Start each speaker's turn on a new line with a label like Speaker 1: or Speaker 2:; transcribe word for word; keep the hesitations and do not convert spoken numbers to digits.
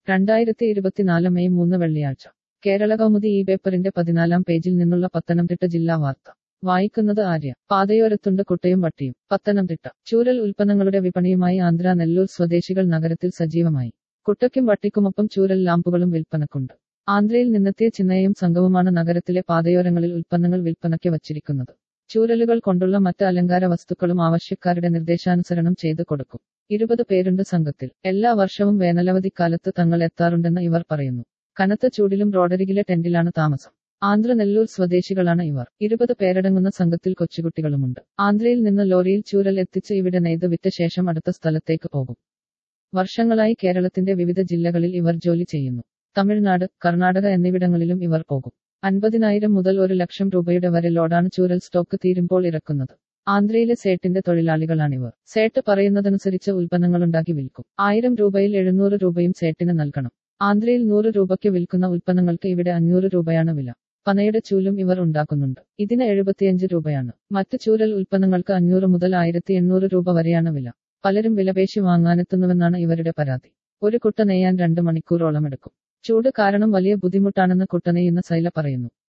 Speaker 1: രണ്ടായിരത്തി ഇരുപത്തിനാല് മെയ് മൂന്ന് വെള്ളിയാഴ്ച കേരള കൗമുദി ഈ പേപ്പറിന്റെ പതിനാലാം പേജിൽ നിന്നുള്ള പത്തനംതിട്ട ജില്ലാ വാർത്ത വായിക്കുന്നത് ആര്യ. പാതയോരത്തുണ്ട് കുട്ടയും വട്ടിയും. പത്തനംതിട്ട ചൂരൽ ഉൽപ്പന്നങ്ങളുടെ വിപണിയുമായി ആന്ധ്ര നെല്ലൂർ സ്വദേശികൾ നഗരത്തിൽ സജീവമായി. കുട്ടയ്ക്കും വട്ടിക്കുമൊപ്പം ചൂരൽ ലാമ്പുകളും വിൽപ്പനക്കുണ്ട്. ആന്ധ്രയിൽ നിന്നെത്തിയ ചിന്നയും സംഘവുമാണ് നഗരത്തിലെ പാതയോരങ്ങളിൽ ഉൽപ്പന്നങ്ങൾ വിൽപ്പനയ്ക്ക് വച്ചിരിക്കുന്നത്. ചൂരലുകൾ കൊണ്ടുള്ള മറ്റ് അലങ്കാര വസ്തുക്കളും ആവശ്യക്കാരുടെ നിർദ്ദേശാനുസരണം ചെയ്തു കൊടുക്കും. ഇരുപത് പേരുണ്ട് സംഘത്തിൽ. എല്ലാ വർഷവും വേനലവധിക്കാലത്ത് തങ്ങൾ എത്താറുണ്ടെന്ന് ഇവർ പറയുന്നു. കനത്ത ചൂടിലും റോഡരികിലെ ടെന്റിലാണ് താമസം. ആന്ധ്ര നെല്ലൂർ സ്വദേശികളാണ് ഇവർ. ഇരുപത് പേരടങ്ങുന്ന സംഘത്തിൽ കൊച്ചുകുട്ടികളുമുണ്ട്. ആന്ധ്രയിൽ നിന്ന് ലോറിയിൽ ചൂരൽ എത്തിച്ച് ഇവിടെ നെയ്ത് വിറ്റ ശേഷം അടുത്ത സ്ഥലത്തേക്ക് പോകും. വർഷങ്ങളായി കേരളത്തിന്റെ വിവിധ ജില്ലകളിൽ ഇവർ ജോലി ചെയ്യുന്നു. തമിഴ്നാട്, കർണാടക എന്നിവിടങ്ങളിലും ഇവർ പോകും. അൻപതിനായിരം മുതൽ ഒരു ലക്ഷം രൂപയുടെ വരെ ലോഡാണ് ചൂരൽ സ്റ്റോക്ക് തീരുമ്പോൾ ഇറക്കുന്നത്. ആന്ധ്രയിലെ സേട്ടിന്റെ തൊഴിലാളികളാണിവർ. സേട്ട് പറയുന്നതനുസരിച്ച് ഉൽപ്പന്നങ്ങളുണ്ടാക്കി വിൽക്കും. ആയിരം രൂപയിൽ എഴുന്നൂറ് രൂപയും സേട്ടിന് നൽകണം. ആന്ധ്രയിൽ നൂറ് രൂപയ്ക്ക് വിൽക്കുന്ന ഉൽപ്പന്നങ്ങൾക്ക് ഇവിടെ അഞ്ഞൂറ് രൂപയാണ് വില. പനയുടെ ചൂലും ഇവർ ഉണ്ടാക്കുന്നുണ്ട്. ഇതിന് എഴുപത്തിയഞ്ച് രൂപയാണ്. മറ്റ് ചൂരൽ ഉൽപ്പന്നങ്ങൾക്ക് അഞ്ഞൂറ് മുതൽ ആയിരത്തി എണ്ണൂറ് രൂപ വരെയാണ് വില. പലരും വിലപേശി വാങ്ങാനെത്തുന്നുവെന്നാണ് ഇവരുടെ പരാതി. ഒരു കുട്ട നെയ്യാൻ രണ്ട് മണിക്കൂറോളം എടുക്കും. ചൂട് കാരണം വലിയ ബുദ്ധിമുട്ടാണെന്ന് കുട്ട നെയ്യുന്ന സൈല പറയുന്നു.